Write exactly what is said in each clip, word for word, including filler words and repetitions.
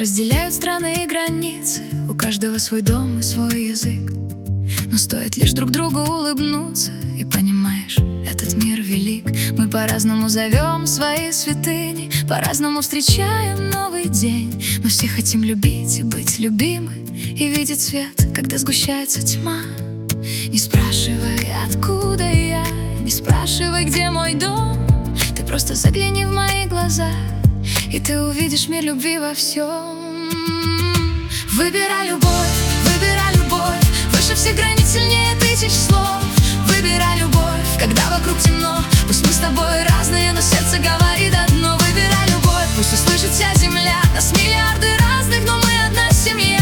разделяют страны и границы, у каждого свой дом и свой язык. Но стоит лишь друг другу улыбнуться, и понимаешь, этот мир велик. Мы по-разному зовем свои святыни, по-разному встречаем новый день. Мы все хотим любить и быть любимы, и видеть свет, когда сгущается тьма. Не спрашивай, откуда я, не спрашивай, где мой дом. Ты просто загляни в мои глаза, и ты увидишь мир любви во всем. Выбирай любовь, выбирай любовь, выше всех границ, сильнее тысяч слов. Выбирай любовь, когда вокруг темно. Пусть мы с тобой разные, но сердце говорит одно. Выбирай любовь, пусть услышит вся земля. Нас миллиарды разных, но мы одна семья.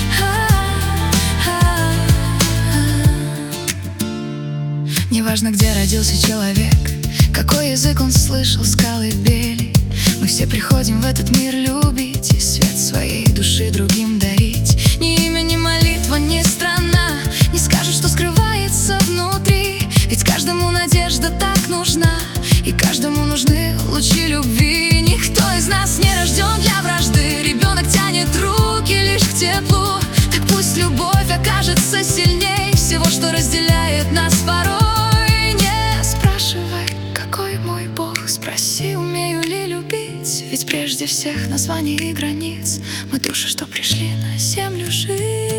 Неважно, где родился человек, какой язык он слышал с колыбели. Мы все приходим в этот мир любить и свет своей души другим дарить. Ни имя, ни молитва, ни страна не скажут, что скрывается внутри. Ведь каждому надежда так нужна, и каждому нужны лучи любви. Никто из нас не рожден для вражды, ребенок тянет руки лишь к теплу. Так пусть любовь окажется сильней всего, что разделяет нас порой. Не спрашивай, какой мой Бог, спроси, умею ли любить. Ведь прежде всех названий и границ мы души, что пришли на землю жить.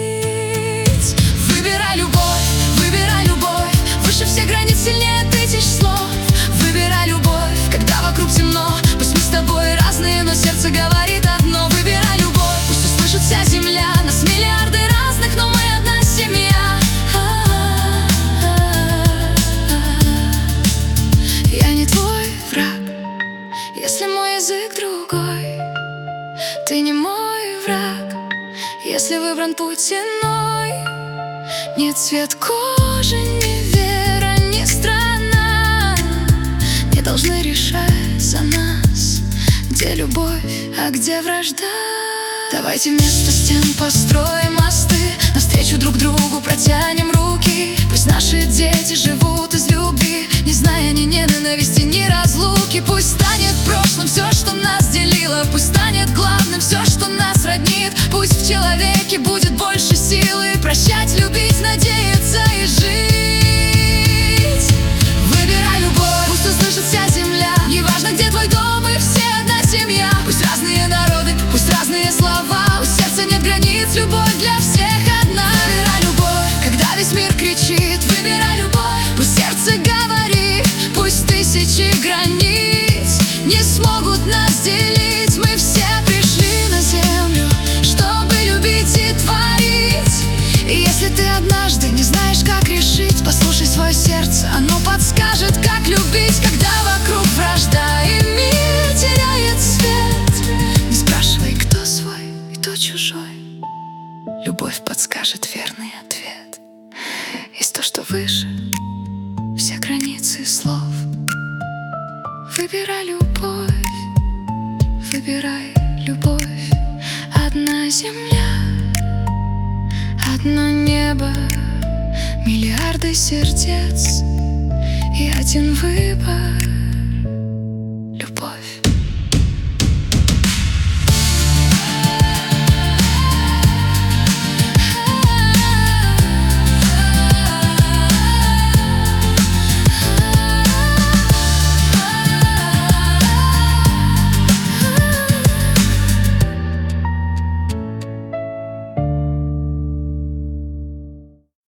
Выбирай любовь, выбирай любовь, выше всех границ, сильнее тысяч слов. Выбирай любовь, когда вокруг темно. Пусть мы с тобой разные, но сердце говорит одно. Выбирай любовь, пусть услышит вся земля. Нас миллиарды разных, но мы одна семья. Я не твой враг, если мой язык другой. Ты не мой враг, если выбран путь иной. Нет цвет кожи, ни вера, ни страна не должны решать за нас, где любовь, а где вражда. Давайте вместо стен построим мосты, навстречу друг другу протянем руки. Пусть наши дети живут из любви, не зная ни ненависти, ни разлуки. Пусть станет прошлым все, что нас делило, пусть станет главным все, что нас роднит. Пусть в человеке будет больше силы прощать, любить, надеяться и жить. Выбирай любовь, пусть услышит вся земля. Неважно, где твой дом, мы все одна семья. Пусть разные народы, пусть разные слова, у сердца нет границ, любовь для всех одна. Выбирай любовь, когда весь мир кричит. Выбирай любовь, пусть сердце говорит. Пусть тысячи границ не смогут нас делить. Мы все пришли на землю, чтобы любить и творить. И если ты однажды не знаешь, как решить, послушай свое сердце, оно подскажет, как любить. Когда вокруг вражда и мир теряет свет, не спрашивай, кто свой и кто чужой. Любовь подскажет верный ответ. Есть то, что выше все границы слов. Выбирай любовь, выбирай любовь. Одна земля, одно небо, миллиарды сердец и один выбор.